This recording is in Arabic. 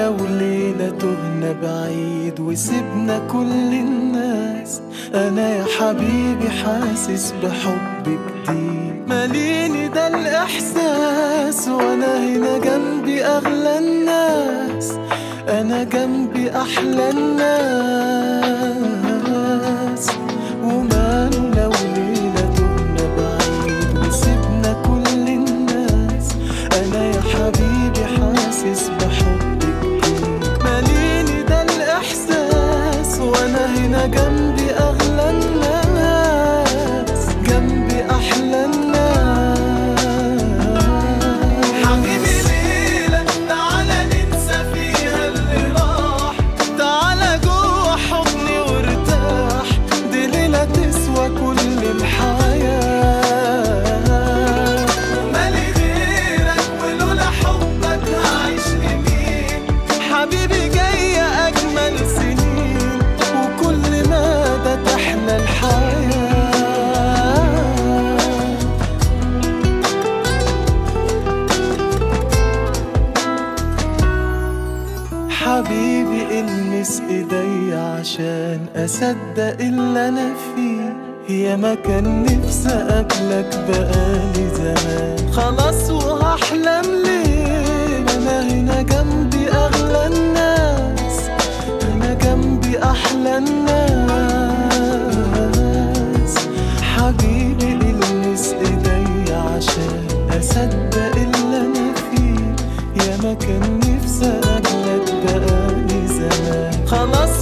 لو ليلة تهنا بعيد وسبنا كل الناس، أنا يا حبيبي حاسس بحب جديد ماليني ده الإحساس، وأنا هنا جنبي أغلى الناس، أنا جنبي أحلى الناس. وماله لو ليلة تهنا بعيد وسبنا كل الناس، أنا يا حبيبي حاسس بحب جديد ماليني ده الإحساس، وأنا هنا جنبي أغلى الناس، جنبي أحلى الناس. حبيبي ليلة تعالى ننسى فيها اللي راح، تعالى جوه حضني وارتاح، دي ليلة تسوى كل الحياة. ومالي غيرك ولولا حبك هعيش لمين، حبيبي جاية أجمل سنين، وكل مدى تحلى الحياة. حبيبي المس ايديا عشان اصدق اللي انا فيه، يا ما كان نفسي اقابلك بقالي زمان، خلاص وهحلم ليه، انا هنا جنبي اغلى الناس، انا جنبي احلى الناس. حبيبي المس ايديا عشان اصدق اللي انا فيه، يا ما كان نفسي اقابلك بقالي زمان، خلاص